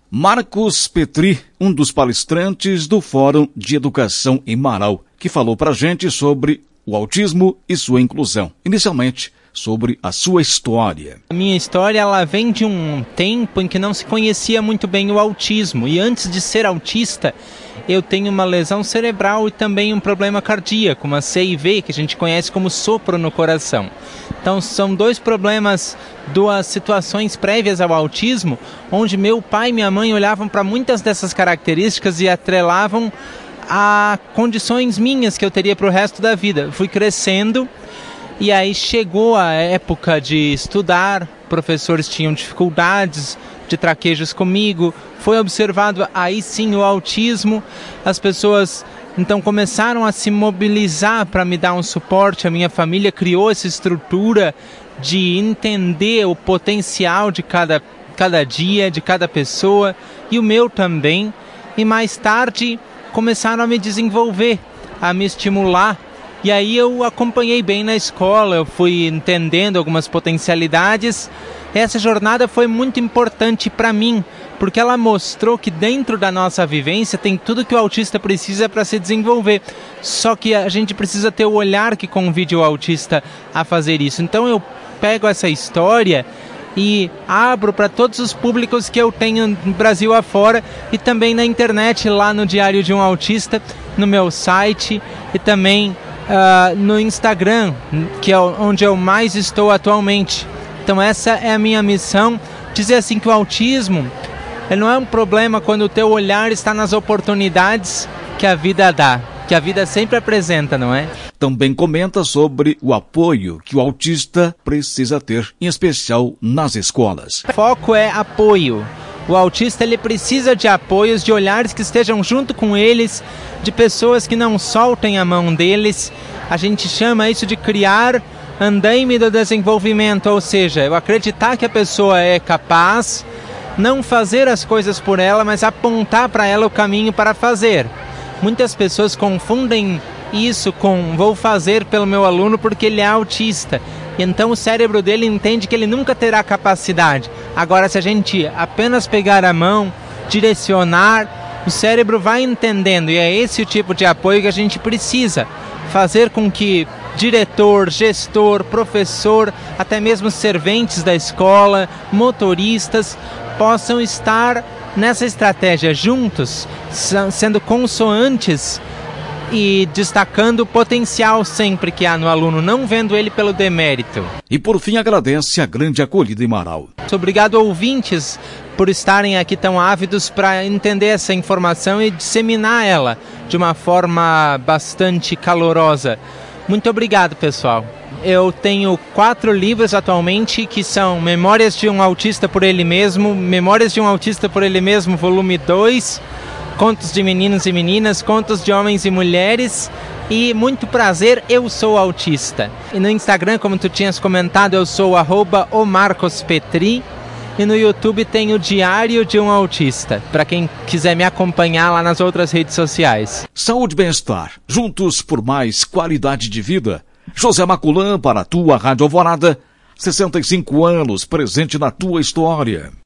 Marcos Petri, um dos palestrantes do Fórum de Educação em Marau, que falou pra gente sobre o autismo e sua inclusão. Inicialmente, sobre a sua história. A minha história, ela vem de um tempo em que não se conhecia muito bem o autismo. E antes de ser autista, eu tenho uma lesão cerebral e também um problema cardíaco, uma CIV, que a gente conhece como sopro no coração. Então, são dois problemas, duas situações prévias ao autismo, onde meu pai e minha mãe olhavam para muitas dessas características e atrelavam a condições minhas que eu teria para o resto da vida. Fui crescendo e aí chegou a época de estudar, professores tinham dificuldades de traquejos comigo, foi observado aí sim o autismo, as pessoas então começaram a se mobilizar para me dar um suporte, a minha família criou essa estrutura de entender o potencial de cada dia, de cada pessoa, e o meu também, e mais tarde começaram a me desenvolver, a me estimular. E aí eu acompanhei bem na escola, eu fui entendendo algumas potencialidades. Essa jornada foi muito importante para mim, porque ela mostrou que dentro da nossa vivência tem tudo que o autista precisa para se desenvolver. Só que a gente precisa ter o olhar que convide o autista a fazer isso. Então eu pego essa história e abro para todos os públicos que eu tenho no Brasil afora e também na internet, lá no Diário de um Autista, no meu site e também no Instagram, que é onde eu mais estou atualmente. Então essa é a minha missão, dizer assim que o autismo ele não é um problema quando o teu olhar está nas oportunidades que a vida dá, que a vida sempre apresenta, não é? Também comenta sobre o apoio que o autista precisa ter, em especial nas escolas. O foco é apoio. O autista ele precisa de apoios, de olhares que estejam junto com eles, de pessoas que não soltem a mão deles. A gente chama isso de criar andaime do desenvolvimento, ou seja, eu acreditar que a pessoa é capaz, não fazer as coisas por ela, mas apontar para ela o caminho para fazer. Muitas pessoas confundem isso com vou fazer pelo meu aluno porque ele é autista. Então o cérebro dele entende que ele nunca terá capacidade. Agora, se a gente apenas pegar a mão, direcionar, o cérebro vai entendendo. E é esse o tipo de apoio que a gente precisa. Fazer com que diretor, gestor, professor, até mesmo serventes da escola, motoristas, possam estar nessa estratégia juntos, sendo consoantes e destacando o potencial sempre que há no aluno, não vendo ele pelo demérito. E por fim agradece a grande acolhida em Marau. Obrigado, ouvintes, por estarem aqui tão ávidos para entender essa informação e disseminar ela de uma forma bastante calorosa. Muito obrigado, pessoal. Eu tenho 4 livros atualmente que são Memórias de um Autista por Ele Mesmo, Memórias de um Autista por Ele Mesmo, volume 2, Contos de Meninos e Meninas, Contos de Homens e Mulheres e Muito Prazer, Eu Sou Autista. E no Instagram, como tu tinhas comentado, eu sou @omarcospetri e no YouTube tem o Diário de um Autista, para quem quiser me acompanhar lá nas outras redes sociais. Saúde e bem-estar, juntos por mais qualidade de vida. José Maculã para a tua Rádio Alvorada, 65 anos presente na tua história.